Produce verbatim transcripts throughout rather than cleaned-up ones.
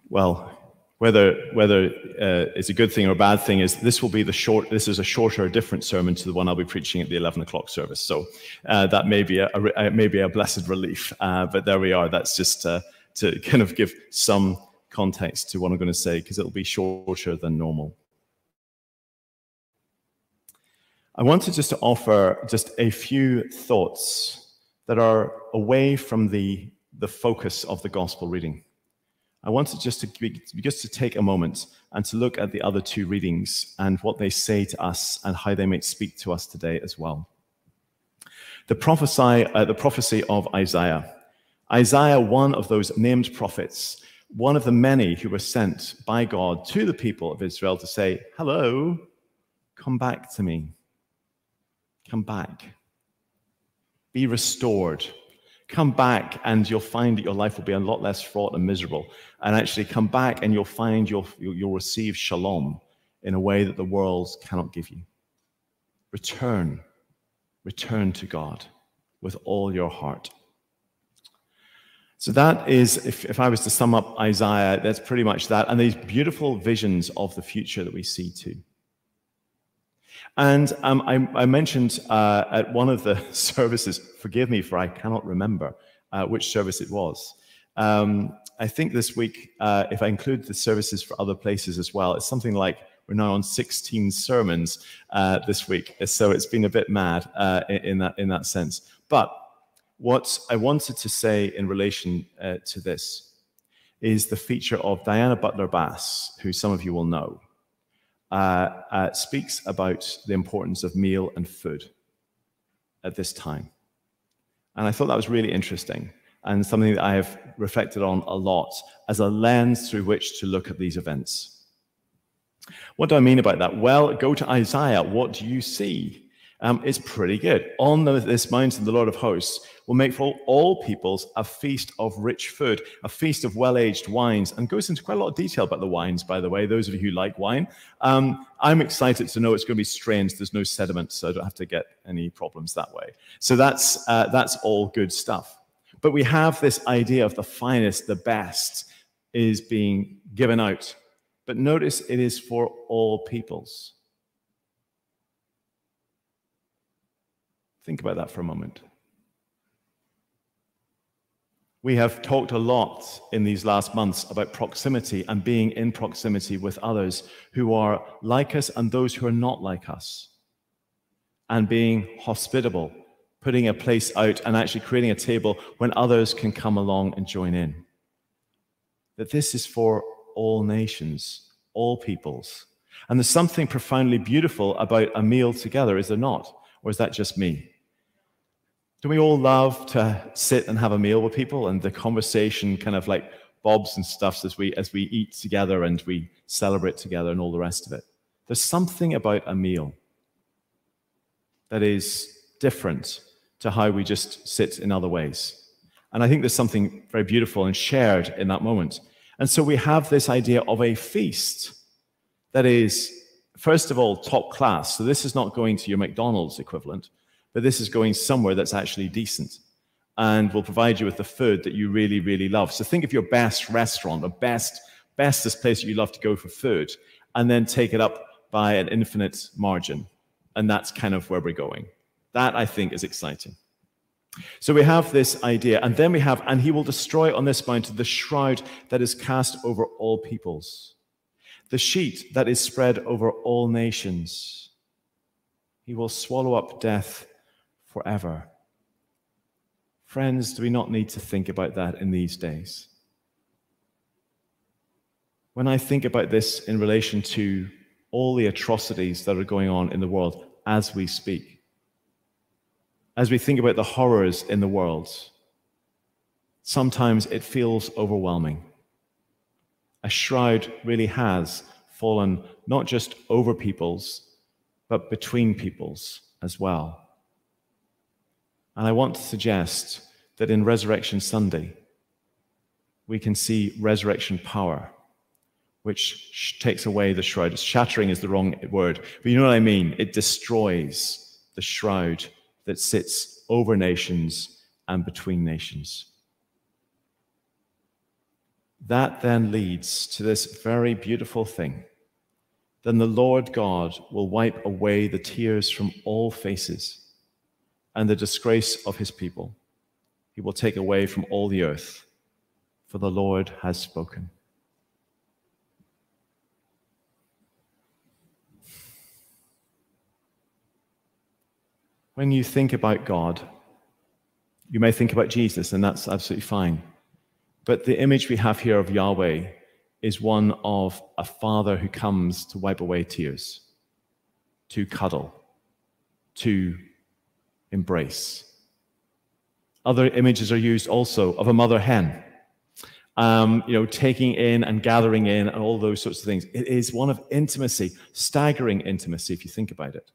well, whether whether uh, it's a good thing or a bad thing is this will be the short. This is a shorter, different sermon to the one I'll be preaching at the eleven o'clock service. So uh, that may be a, a maybe a blessed relief. Uh, but there we are. That's just uh, to kind of give some context to what I'm going to say, because it'll be shorter than normal. I wanted just to offer just a few thoughts that are away from the the focus of the gospel reading. I wanted just to just to take a moment and to look at the other two readings and what they say to us and how they may speak to us today as well. The prophesy, uh, the prophecy of Isaiah. Isaiah, one of those named prophets, one of the many who were sent by God to the people of Israel to say, hello, come back to me. Come back. Be restored. Come back and you'll find that your life will be a lot less fraught and miserable. And actually come back and you'll find you'll, you'll receive shalom in a way that the world cannot give you. Return. Return to God with all your heart. So that is, if, if I was to sum up Isaiah, that's pretty much that. And these beautiful visions of the future that we see too. And um, I, I mentioned uh, at one of the services, forgive me for I cannot remember uh, which service it was. Um, I think this week, uh, if I include the services for other places as well, it's something like we're now on sixteen sermons uh, this week. So it's been a bit mad uh, in, in, that, in that sense. But what I wanted to say in relation uh, to this is the feature of Diana Butler-Bass, who some of you will know. Uh, uh, speaks about the importance of meal and food at this time. And I thought that was really interesting and something that I have reflected on a lot as a lens through which to look at these events. What do I mean about that? Well, go to Isaiah. What do you see? Um, it's pretty good. On the, this mountain, the Lord of hosts will make for all peoples a feast of rich food, a feast of well-aged wines, and goes into quite a lot of detail about the wines, by the way, those of you who like wine. Um, I'm excited to know it's going to be strange. There's no sediment, so I don't have to get any problems that way. So that's, uh, that's all good stuff. But we have this idea of the finest, the best, is being given out. But notice it is for all peoples. Think about that for a moment. We have talked a lot in these last months about proximity and being in proximity with others who are like us and those who are not like us. And being hospitable, putting a place out and actually creating a table when others can come along and join in. That this is for all nations, all peoples. And there's something profoundly beautiful about a meal together, is there not? Or is that just me? Do we all love to sit and have a meal with people and the conversation kind of like bobs and stuffs as we as we eat together and we celebrate together and all the rest of it? There's something about a meal that is different to how we just sit in other ways. And I think there's something very beautiful and shared in that moment. And so we have this idea of a feast that is, first of all, top class. So this is not going to your McDonald's equivalent, but this is going somewhere that's actually decent and will provide you with the food that you really, really love. So think of your best restaurant, the best, bestest place that you love to go for food, and then take it up by an infinite margin. And that's kind of where we're going. That, I think, is exciting. So we have this idea, and then we have, and he will destroy on this mountain the shroud that is cast over all peoples, the sheet that is spread over all nations. He will swallow up death forever. Friends, do we not need to think about that in these days? When I think about this in relation to all the atrocities that are going on in the world as we speak, as we think about the horrors in the world, sometimes it feels overwhelming. A shroud really has fallen not just over peoples, but between peoples as well. And I want to suggest that in Resurrection Sunday, we can see resurrection power, which takes away the shroud. Shattering is the wrong word, but you know what I mean. It destroys the shroud that sits over nations and between nations. that then leads to this very beautiful thing. Then the Lord God will wipe away the tears from all faces and the disgrace of his people. He will take away from all the earth, for the Lord has spoken. When you think about God, you may think about Jesus, and that's absolutely fine. But the image we have here of Yahweh is one of a father who comes to wipe away tears, to cuddle, to embrace. Other images are used also of a mother hen, um, you know, taking in and gathering in and all those sorts of things. It is one of intimacy, staggering intimacy if you think about it.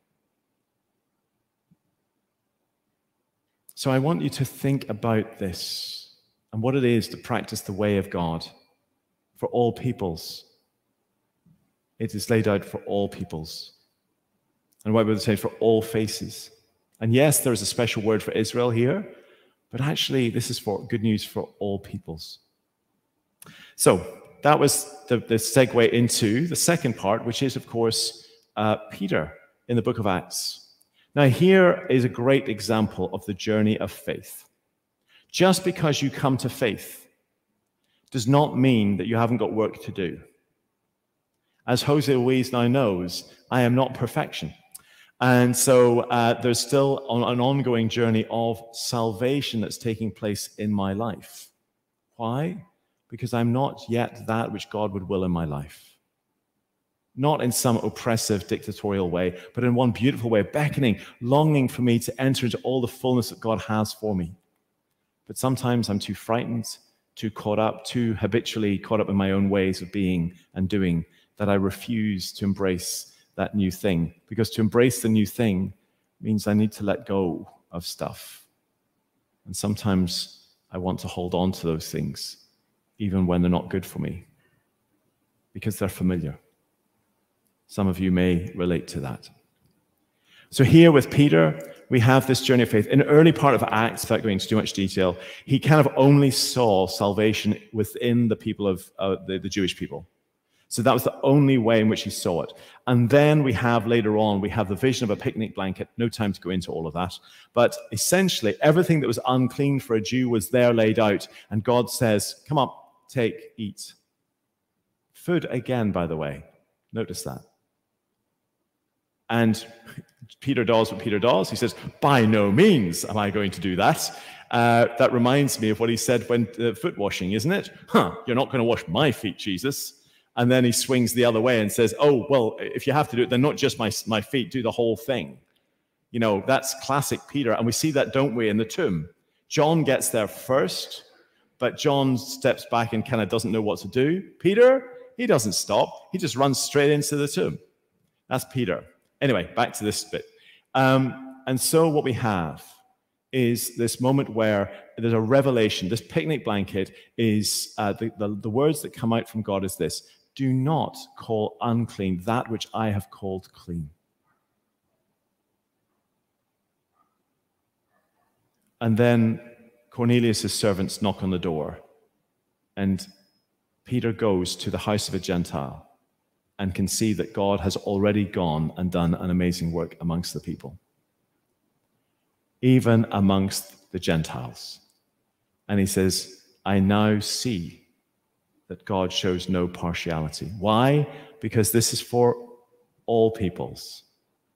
So I want you to think about this and what it is to practice the way of God for all peoples. It is laid out for all peoples. And what would say for all faces. And yes, there is a special word for Israel here, but actually this is for good news for all peoples. So that was the, the segue into the second part, which is, of course, uh, Peter in the book of Acts. Now, here is a great example of the journey of faith. Just because you come to faith does not mean that you haven't got work to do. As Jose Luis now knows, I am not perfection. And so uh, there's still an ongoing journey of salvation that's taking place in my life. Why? Because I'm not yet that which God would will in my life. Not in some oppressive, dictatorial way, but in one beautiful way, beckoning, longing for me to enter into all the fullness that God has for me. But sometimes I'm too frightened, too caught up, too habitually caught up in my own ways of being and doing, that I refuse to embrace that new thing. Because to embrace the new thing means I need to let go of stuff. And sometimes I want to hold on to those things, even when they're not good for me, because they're familiar. Some of you may relate to that. So here with Peter, we have this journey of faith. In the early part of Acts, without going into too much detail, he kind of only saw salvation within the people of uh, the, the Jewish people. So that was the only way in which he saw it. And then we have later on, we have the vision of a picnic blanket. No time to go into all of that. But essentially, everything that was unclean for a Jew was there laid out. And God says, come up, take, eat. Food again, by the way. Notice that. And Peter does what Peter does. He says, by no means am I going to do that. Uh, that reminds me of what he said when uh, foot washing, isn't it? Huh, you're not going to wash my feet, Jesus. And then he swings the other way and says, oh, well, if you have to do it, then not just my, my feet, do the whole thing. You know, that's classic Peter. And we see that, don't we, in the tomb. John gets there first, but John steps back and kind of doesn't know what to do. Peter, he doesn't stop. He just runs straight into the tomb. That's Peter. Anyway, back to this bit. Um, and so what we have is this moment where there's a revelation. This picnic blanket is, uh, the, the, the words that come out from God is this: do not call unclean that which I have called clean. And then Cornelius' servants knock on the door, and Peter goes to the house of a Gentile and can see that God has already gone and done an amazing work amongst the people, even amongst the Gentiles. And he says, I now see that God shows no partiality. Why? Because this is for all peoples.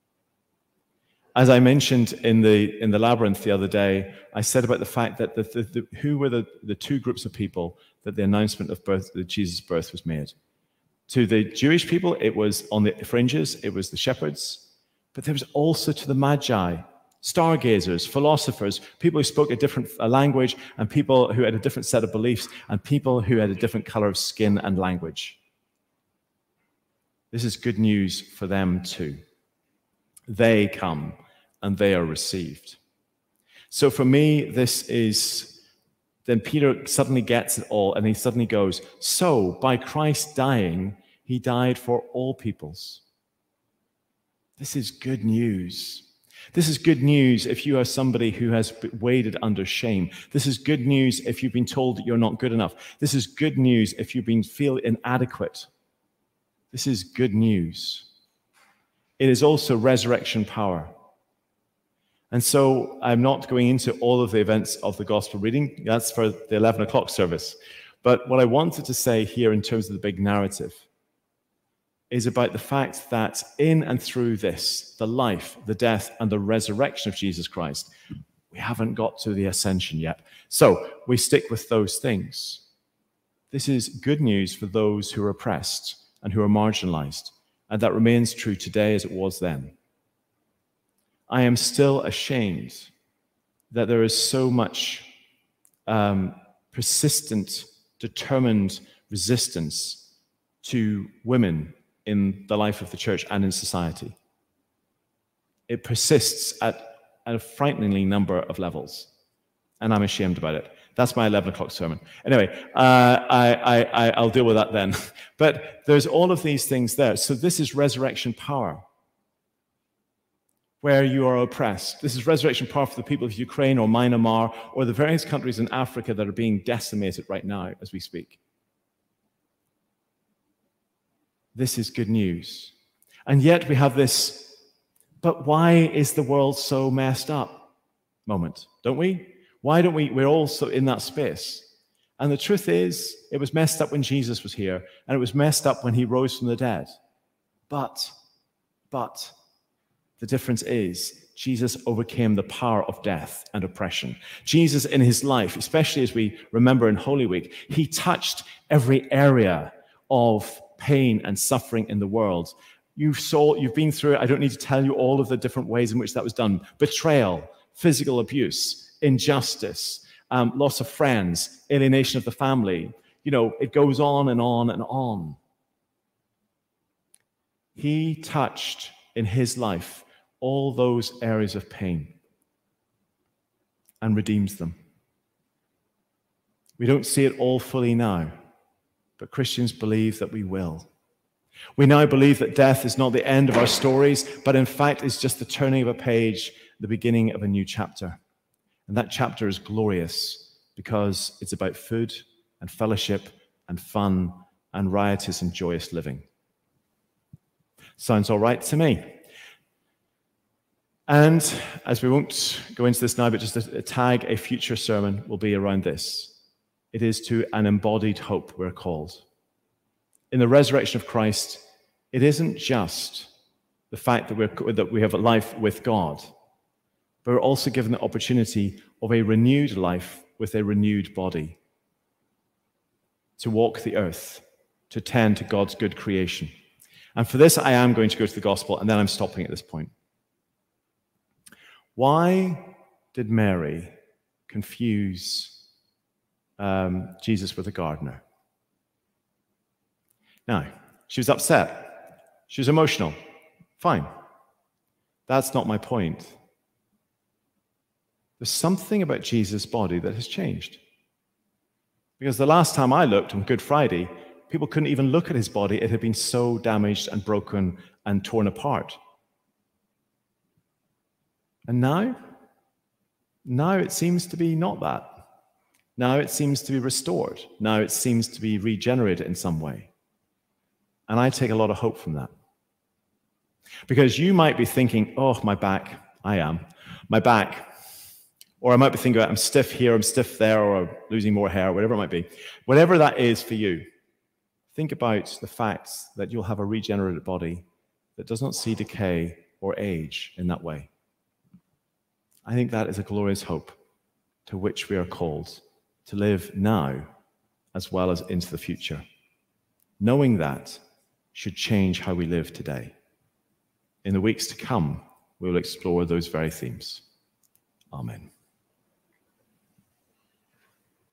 As I mentioned in the in the labyrinth the other day, I said about the fact that the, the, the, who were the, the two groups of people that the announcement of birth, that Jesus' birth was made. To the Jewish people, it was on the fringes, it was the shepherds, but there was also to the Magi, stargazers, philosophers, people who spoke a different language, and people who had a different set of beliefs, and people who had a different color of skin and language. This is good news for them too. They come and they are received. So for me, this is, then Peter suddenly gets it all, and he suddenly goes, so by Christ dying, he died for all peoples. This is good news. This is good news if you are somebody who has waded under shame. This is good news if you've been told that you're not good enough. This is good news if you've been feel inadequate. This is good news. It is also resurrection power. And so I'm not going into all of the events of the gospel reading. That's for the eleven o'clock service. But what I wanted to say here in terms of the big narrative is about the fact that in and through this, the life, the death, and the resurrection of Jesus Christ, we haven't got to the ascension yet. So we stick with those things. This is good news for those who are oppressed and who are marginalized. And that remains true today as it was then. I am still ashamed that there is so much um, persistent, determined resistance to women in the life of the church and in society. It persists at, at a frighteningly number of levels, and I'm ashamed about it. That's my eleven o'clock sermon. Anyway, uh, I, I, I'll deal with that then. But there's all of these things there. So this is resurrection power, where you are oppressed. This is resurrection power for the people of Ukraine or Myanmar or the various countries in Africa that are being decimated right now as we speak. This is good news. And yet we have this, but why is the world so messed up moment, don't we? Why don't we, we're also in that space. And the truth is, it was messed up when Jesus was here, and it was messed up when he rose from the dead. But, but, the difference is Jesus overcame the power of death and oppression. Jesus in his life, especially as we remember in Holy Week, he touched every area of pain and suffering in the world. You saw, you've been through it. I don't need to tell you all of the different ways in which that was done. Betrayal, physical abuse, injustice, um, loss of friends, alienation of the family. You know, it goes on and on and on. He touched in his life all those areas of pain and redeems them. We don't see it all fully now, but Christians believe that we will. We now believe that death is not the end of our stories, but in fact is just the turning of a page, the beginning of a new chapter. And that chapter is glorious because it's about food and fellowship and fun and riotous and joyous living. Sounds all right to me. And as we won't go into this now, but just a, a tag, a future sermon will be around this. It is to an embodied hope we're called. In the resurrection of Christ, it isn't just the fact that, we're, that we have a life with God, but we're also given the opportunity of a renewed life with a renewed body, to walk the earth, to tend to God's good creation. And for this, I am going to go to the gospel, and then I'm stopping at this point. Why did Mary confuse um, Jesus with a gardener? Now, she was upset. She was emotional. Fine. That's not my point. There's something about Jesus' body that has changed. Because the last time I looked on Good Friday, people couldn't even look at his body. It had been so damaged and broken and torn apart. And now? Now it seems to be not that. Now it seems to be restored. Now it seems to be regenerated in some way. And I take a lot of hope from that. Because you might be thinking, oh, my back, I am, my back. Or I might be thinking, I'm stiff here, I'm stiff there, or I'm losing more hair, whatever it might be. Whatever that is for you, think about the fact that you'll have a regenerated body that does not see decay or age in that way. I think that is a glorious hope to which we are called to live now as well as into the future. Knowing that should change how we live today. In the weeks to come, we will explore those very themes. Amen.